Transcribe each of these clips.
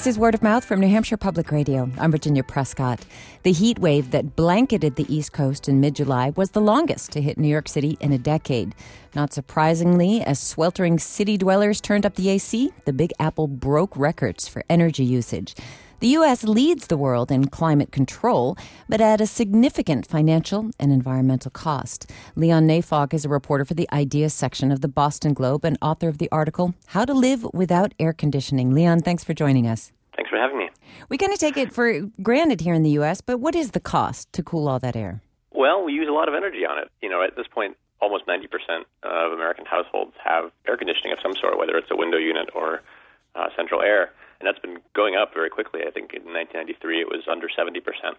This is Word of Mouth from New Hampshire Public Radio. I'm Virginia Prescott. The heat wave that blanketed the East Coast in mid-July was the longest to hit New York City in a decade. Not surprisingly, as sweltering city dwellers turned up the AC, the Big Apple broke records for energy usage. The U.S. leads the world in climate control, but at a significant financial and environmental cost. Leon Neyfakh is a reporter for the Ideas section of the Boston Globe and author of the article, How to Live Without Air Conditioning. Leon, thanks for joining us. Thanks for having me. We kind of take it for granted here in the U.S., but what is the cost to cool all that air? Well, we use a lot of energy on it. At this point, almost 90% of American households have air conditioning of some sort, whether it's a window unit or central air. And that's been going up very quickly. I think in 1993 it was under 70%.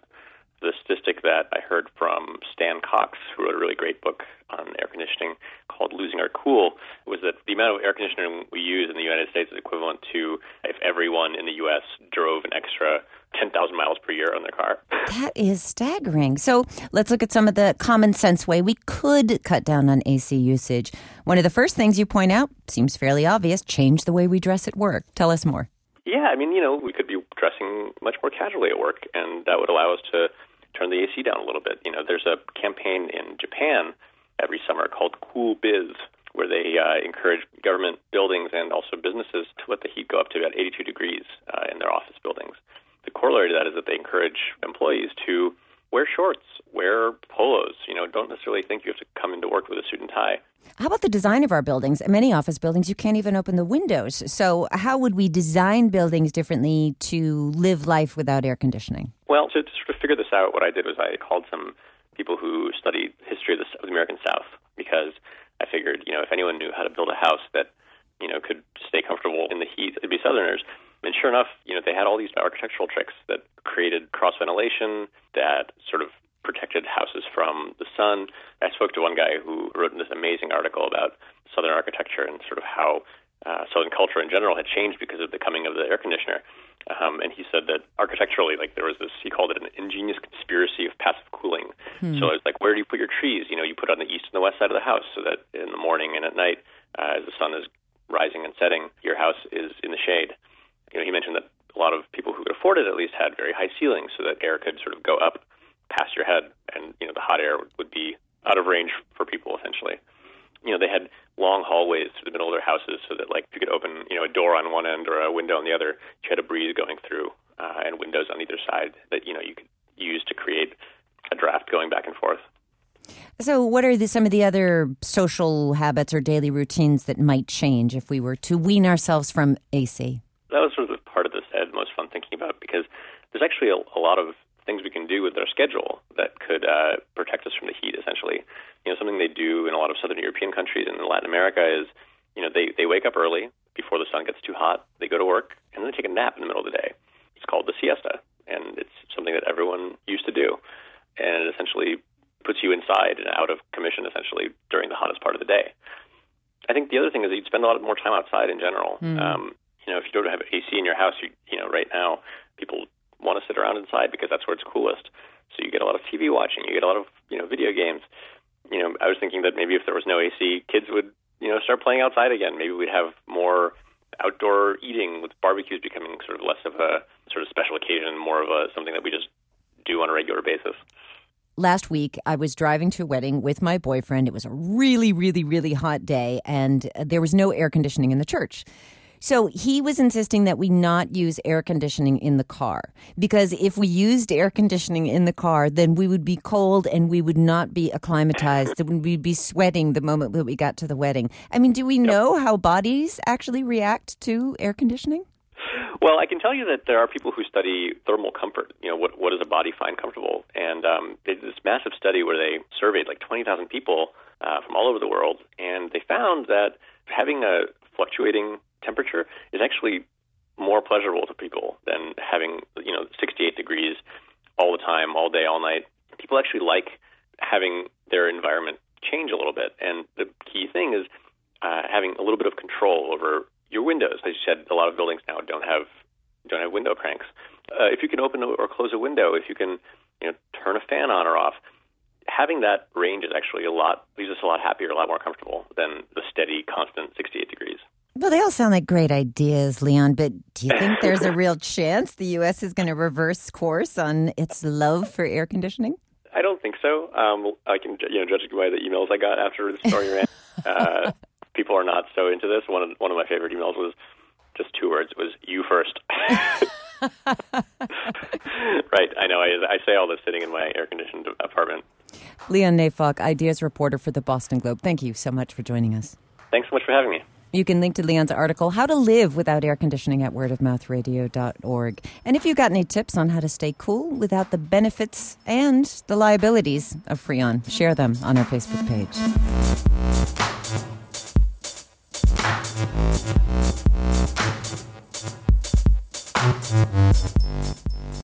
The statistic that I heard from Stan Cox, who wrote a really great book on air conditioning called Losing Our Cool, was that the amount of air conditioning we use in the United States is equivalent to if everyone in the U.S. drove an extra 10,000 miles per year on their car. That is staggering. So let's look at some of the common sense way we could cut down on AC usage. One of the first things you point out, seems fairly obvious, change the way we dress at work. Tell us more. Yeah, we could be dressing much more casually at work, and that would allow us to turn the AC down a little bit. There's a campaign in Japan every summer called Cool Biz, where they encourage government buildings and also businesses to let the heat go up to about 82 degrees in their office buildings. The corollary to that is that they encourage employees to wear shorts, wear polos. Don't necessarily think you have to come into work with a suit and tie. How about the design of our buildings? In many office buildings, you can't even open the windows. So how would we design buildings differently to live life without air conditioning? Well, to sort of figure this out, what I did was I called some people who studied history of the American South, because I figured, if anyone knew how to build a house that, could stay comfortable in the heat, it'd be Southerners. And sure enough, they had all these architectural tricks that created cross ventilation, that sort of protected houses from the sun. I spoke to one guy who wrote this amazing article about Southern architecture and sort of how Southern culture in general had changed because of the coming of the air conditioner. And he said that architecturally, there was this, he called it an ingenious conspiracy of passive cooling. So it's like, where do you put your trees? You put on the east and the west side of the house so that in the morning and at night, as the sun is rising and setting, your house is in the shade. He mentioned that a lot of people who could afford it at least had very high ceilings so that air could sort of go up past your head, and the hot air would be out of range for people essentially. They had long hallways through the middle of their houses so that you could open a door on one end or a window on the other. You had a breeze going through and windows on either side that you could use to create a draft going back and forth. So what are some of the other social habits or daily routines that might change if we were to wean ourselves from AC? That was sort of the part of this I had most fun thinking about, because there's actually a lot of things we can do with our schedule that could protect us from the heat, essentially. Something they do in a lot of Southern European countries and in Latin America is, they wake up early before the sun gets too hot, they go to work, and then they take a nap in the middle of the day. It's called the siesta, and it's something that everyone used to do. And it essentially puts you inside and out of commission, essentially, during the hottest part of the day. I think the other thing is that you'd spend a lot more time outside in general. If you don't have AC in your house, right now, people want to sit around inside because that's where it's coolest. So you get a lot of TV watching, you get a lot of, video games. I was thinking that maybe if there was no AC, kids would, start playing outside again. Maybe we'd have more outdoor eating, with barbecues becoming sort of less of a sort of special occasion, more of something that we just do on a regular basis. Last week, I was driving to a wedding with my boyfriend. It was a really, really, really hot day, and there was no air conditioning in the church. So he was insisting that we not use air conditioning in the car, because if we used air conditioning in the car, then we would be cold and we would not be acclimatized. We'd be sweating the moment that we got to the wedding. I mean, do we know how bodies actually react to air conditioning? Well, I can tell you that there are people who study thermal comfort. What does a body find comfortable? And they did this massive study where they surveyed 20,000 people from all over the world, and they found that having a fluctuating temperature is actually more pleasurable to people than having 68 degrees all the time, all day, all night. People actually like having their environment change a little bit, and the key thing is having a little bit of control over your windows. As you said, a lot of buildings now don't have window cranks. If you can open or close a window, if you can turn a fan on or off, having that range is actually leaves us a lot happier, a lot more comfortable than the steady, constant 68 degrees. Well, they all sound like great ideas, Leon, but do you think there's a real chance the U.S. is going to reverse course on its love for air conditioning? I don't think so. I can, judging by the emails I got after the story ran, people are not so into this. One of my favorite emails was just 2 words. It was "you first." Right, I know. I say all this sitting in my air-conditioned apartment. Leon Neyfakh, ideas reporter for the Boston Globe. Thank you so much for joining us. Thanks so much for having me. You can link to Leon's article, How to Live Without Air Conditioning, at wordofmouthradio.org. And if you've got any tips on how to stay cool without the benefits and the liabilities of Freon, share them on our Facebook page.